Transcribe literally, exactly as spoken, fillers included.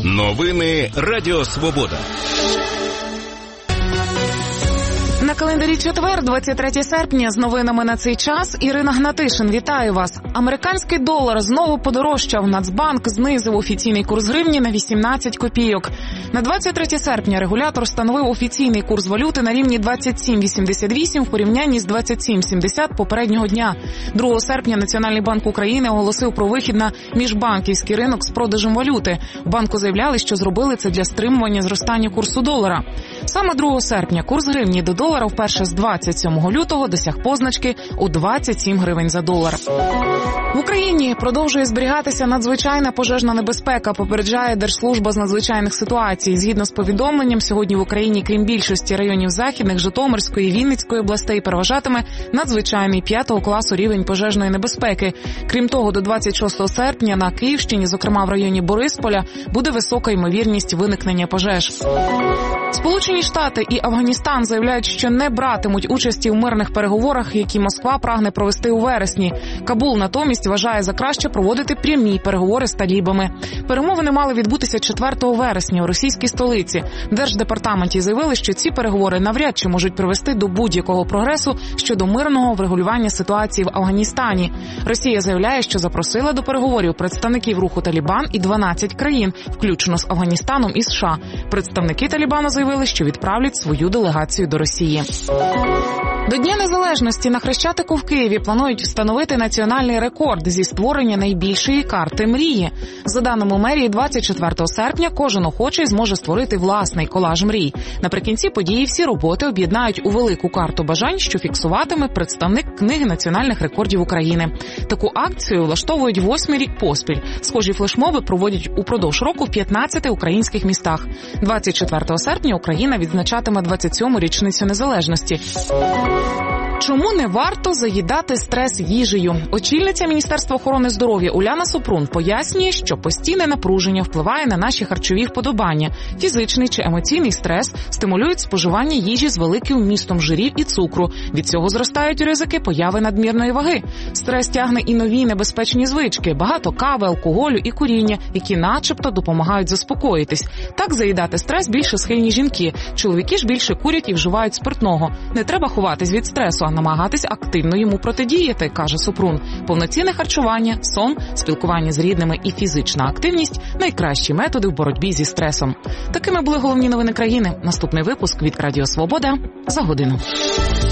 Новини Радіо Свобода. На календарі четвер, двадцять третє серпня, з новинами на цей час Ірина Гнатишин. Вітаю вас. Американський долар знову подорожчав. Нацбанк знизив офіційний курс гривні на вісімнадцять копійок. На двадцять третє серпня регулятор встановив офіційний курс валюти на рівні двадцять сім вісімдесят вісім в порівнянні з двадцять сім сімдесят попереднього дня. другого серпня Національний банк України оголосив про вихід на міжбанківський ринок з продажем валюти. В банку заявляли, що зробили це для стримування зростання курсу долара. Саме другого серпня курс гривні до долара вперше з двадцять сьомого лютого досяг позначки у двадцять сім гривень за долар. В Україні продовжує зберігатися надзвичайна пожежна небезпека, попереджає Держслужба з надзвичайних ситуацій. Згідно з повідомленням, сьогодні в Україні, крім більшості районів західних, Житомирської, Вінницької областей, переважатиме надзвичайний п'ятого класу рівень пожежної небезпеки. Крім того, до двадцять шостого серпня на Київщині, зокрема в районі Борисполя, буде висока ймовірність виникнення пожеж. Сполучені Штати і Афганістан заявляють, що не братимуть участі у мирних переговорах, які Москва прагне провести у вересні. Кабул натомість вважає за краще проводити прямі переговори з талібами. Перемовини мали відбутися четвертого вересня у російській столиці. В Держдепартаменті заявили, що ці переговори навряд чи можуть привести до будь-якого прогресу щодо мирного врегулювання ситуації в Афганістані. Росія заявляє, що запросила до переговорів представників руху Талібан і дванадцять країн, включно з Афганістаном і США. Представники Талібану заявили, що відправлять свою делегацію до Росії. До Дня Незалежності на Хрещатику в Києві планують встановити національний рекорд зі створення найбільшої карти мрії. За даними мерії, двадцять четвертого серпня кожен охочий зможе створити власний колаж мрій. Наприкінці події всі роботи об'єднають у велику карту бажань, що фіксуватиме представник Книги національних рекордів України. Таку акцію влаштовують восьмий рік поспіль. Схожі флешмоби проводять упродовж року в п'ятнадцяти українських містах. двадцять четвертого серпня Україна відзначатиме двадцять сьому річницю незалежності. Чому не варто заїдати стрес їжею? Очільниця Міністерства охорони здоров'я Уляна Супрун пояснює, що постійне напруження впливає на наші харчові вподобання. Фізичний чи емоційний стрес стимулюють споживання їжі з великим вмістом жирів і цукру. Від цього зростають ризики появи надмірної ваги. Стрес тягне і нові небезпечні звички, багато кави, алкоголю і куріння, які начебто допомагають заспокоїтись. Так заїдати стрес більше схильні жінки. Чоловіки ж більше курять і вживають спиртного. Не треба ховатись від стресу, а намагатись активно йому протидіяти, каже Супрун. Повноцінне харчування, сон, спілкування з рідними і фізична активність – найкращі методи в боротьбі зі стресом. Такими були головні новини країни. Наступний випуск від Радіо Свобода за годину.